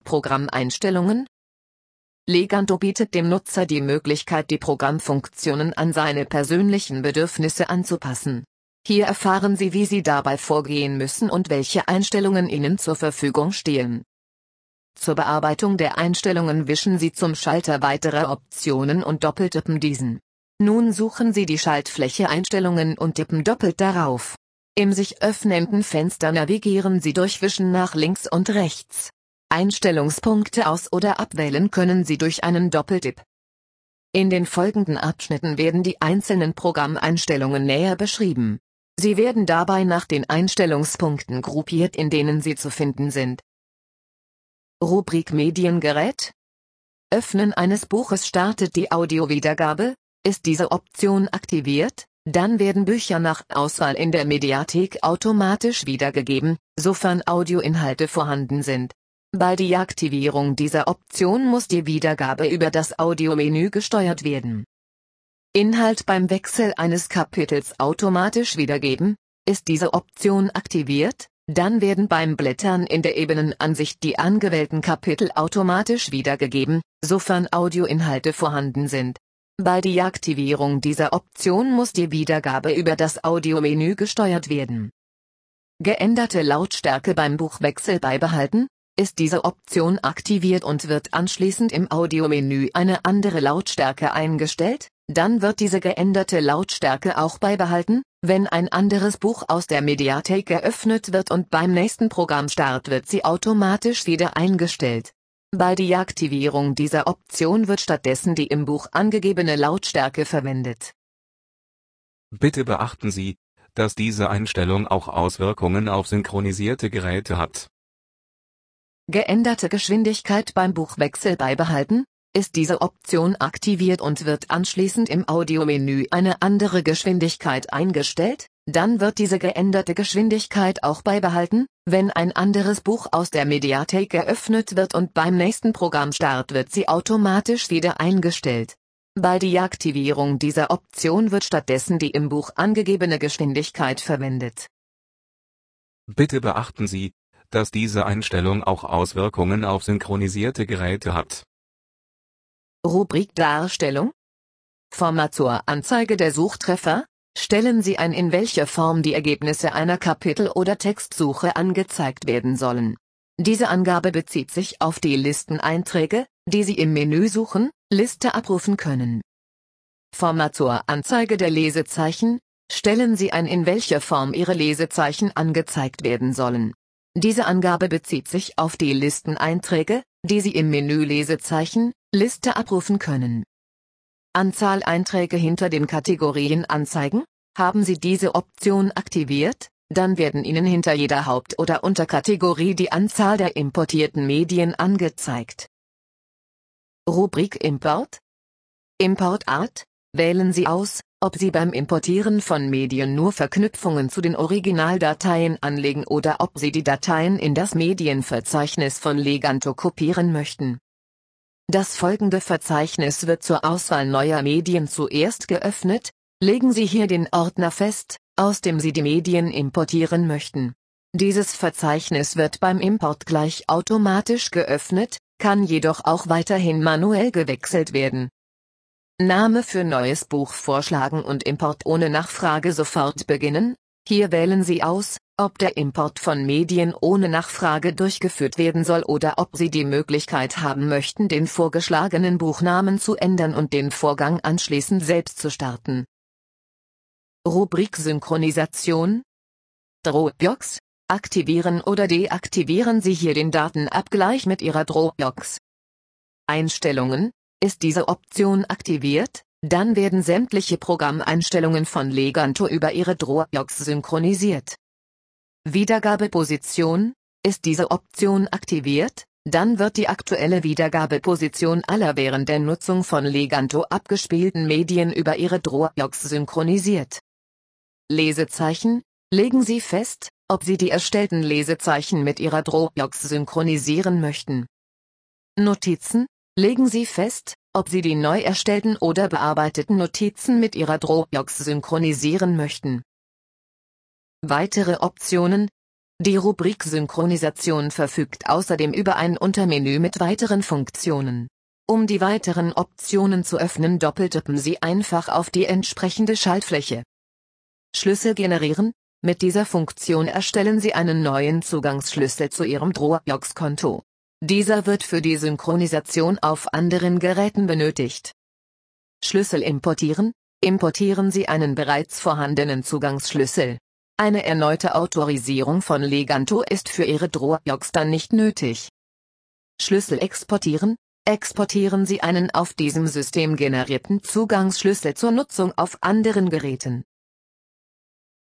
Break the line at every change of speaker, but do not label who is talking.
Programmeinstellungen. Leganto bietet dem Nutzer die Möglichkeit, die Programmfunktionen an seine persönlichen Bedürfnisse anzupassen. Hier erfahren Sie, wie Sie dabei vorgehen müssen und welche Einstellungen Ihnen zur Verfügung stehen. Zur Bearbeitung der Einstellungen wischen Sie zum Schalter weitere Optionen und doppeltippen diesen. Nun suchen Sie die Schaltfläche Einstellungen und tippen doppelt darauf. Im sich öffnenden Fenster navigieren Sie durch Wischen nach links und rechts. Einstellungspunkte aus- oder abwählen können Sie durch einen Doppeltipp. In den folgenden Abschnitten werden die einzelnen Programmeinstellungen näher beschrieben. Sie werden dabei nach den Einstellungspunkten gruppiert, in denen sie zu finden sind. Rubrik Mediengerät. Öffnen eines Buches startet die Audiowiedergabe. Ist diese Option aktiviert, dann werden Bücher nach Auswahl in der Mediathek automatisch wiedergegeben, sofern Audioinhalte vorhanden sind. Bei Deaktivierung dieser Option muss die Wiedergabe über das Audiomenü gesteuert werden. Inhalt beim Wechsel eines Kapitels automatisch wiedergeben. Ist diese Option aktiviert, dann werden beim Blättern in der Ebenenansicht die angewählten Kapitel automatisch wiedergegeben, sofern Audioinhalte vorhanden sind. Bei Deaktivierung dieser Option muss die Wiedergabe über das Audiomenü gesteuert werden. Geänderte Lautstärke beim Buchwechsel beibehalten. Ist diese Option aktiviert und wird anschließend im Audiomenü eine andere Lautstärke eingestellt, dann wird diese geänderte Lautstärke auch beibehalten, wenn ein anderes Buch aus der Mediathek geöffnet wird und beim nächsten Programmstart wird sie automatisch wieder eingestellt. Bei Deaktivierung dieser Option wird stattdessen die im Buch angegebene Lautstärke verwendet.
Bitte beachten Sie, dass diese Einstellung auch Auswirkungen auf synchronisierte Geräte hat.
Geänderte Geschwindigkeit beim Buchwechsel beibehalten. Ist diese Option aktiviert und wird anschließend im Audiomenü eine andere Geschwindigkeit eingestellt, dann wird diese geänderte Geschwindigkeit auch beibehalten, wenn ein anderes Buch aus der Mediathek geöffnet wird und beim nächsten Programmstart wird sie automatisch wieder eingestellt. Bei Deaktivierung dieser Option wird stattdessen die im Buch angegebene Geschwindigkeit verwendet.
Bitte beachten Sie, dass diese Einstellung auch Auswirkungen auf synchronisierte Geräte hat.
Rubrik Darstellung. Formator Anzeige der Suchtreffer. Stellen Sie ein, in welcher Form die Ergebnisse einer Kapitel- oder Textsuche angezeigt werden sollen. Diese Angabe bezieht sich auf die Listeneinträge, die Sie im Menü Suchen, Liste abrufen können. Formator Anzeige der Lesezeichen. Stellen Sie ein, in welcher Form Ihre Lesezeichen angezeigt werden sollen. Diese Angabe bezieht sich auf die Listeneinträge, die Sie im Menü Lesezeichen, Liste abrufen können. Anzahl Einträge hinter den Kategorien anzeigen. Haben Sie diese Option aktiviert, dann werden Ihnen hinter jeder Haupt- oder Unterkategorie die Anzahl der importierten Medien angezeigt. Rubrik Import. Importart. Wählen Sie aus, ob Sie beim Importieren von Medien nur Verknüpfungen zu den Originaldateien anlegen oder ob Sie die Dateien in das Medienverzeichnis von Leganto kopieren möchten. Das folgende Verzeichnis wird zur Auswahl neuer Medien zuerst geöffnet. Legen Sie hier den Ordner fest, aus dem Sie die Medien importieren möchten. Dieses Verzeichnis wird beim Import gleich automatisch geöffnet, kann jedoch auch weiterhin manuell gewechselt werden. Name für neues Buch vorschlagen und Import ohne Nachfrage sofort beginnen. Hier wählen Sie aus, ob der Import von Medien ohne Nachfrage durchgeführt werden soll oder ob Sie die Möglichkeit haben möchten, den vorgeschlagenen Buchnamen zu ändern und den Vorgang anschließend selbst zu starten. Rubrik Synchronisation. Dropbox. Aktivieren oder deaktivieren Sie hier den Datenabgleich mit Ihrer Dropbox. Einstellungen. Ist diese Option aktiviert, dann werden sämtliche Programmeinstellungen von Leganto über Ihre Dropbox synchronisiert. Wiedergabeposition. Ist diese Option aktiviert, dann wird die aktuelle Wiedergabeposition aller während der Nutzung von Leganto abgespielten Medien über Ihre Dropbox synchronisiert. Lesezeichen. Legen Sie fest, ob Sie die erstellten Lesezeichen mit Ihrer Dropbox synchronisieren möchten. Notizen. Legen Sie fest, ob Sie die neu erstellten oder bearbeiteten Notizen mit Ihrer Dropbox synchronisieren möchten. Weitere Optionen. Die Rubrik Synchronisation verfügt außerdem über ein Untermenü mit weiteren Funktionen. Um die weiteren Optionen zu öffnen, doppeltippen Sie einfach auf die entsprechende Schaltfläche. Schlüssel generieren. Mit dieser Funktion erstellen Sie einen neuen Zugangsschlüssel zu Ihrem Dropbox-Konto. Dieser wird für die Synchronisation auf anderen Geräten benötigt. Schlüssel importieren. Importieren Sie einen bereits vorhandenen Zugangsschlüssel. Eine erneute Autorisierung von Leganto ist für Ihre Dropbox dann nicht nötig. Schlüssel exportieren. Exportieren Sie einen auf diesem System generierten Zugangsschlüssel zur Nutzung auf anderen Geräten.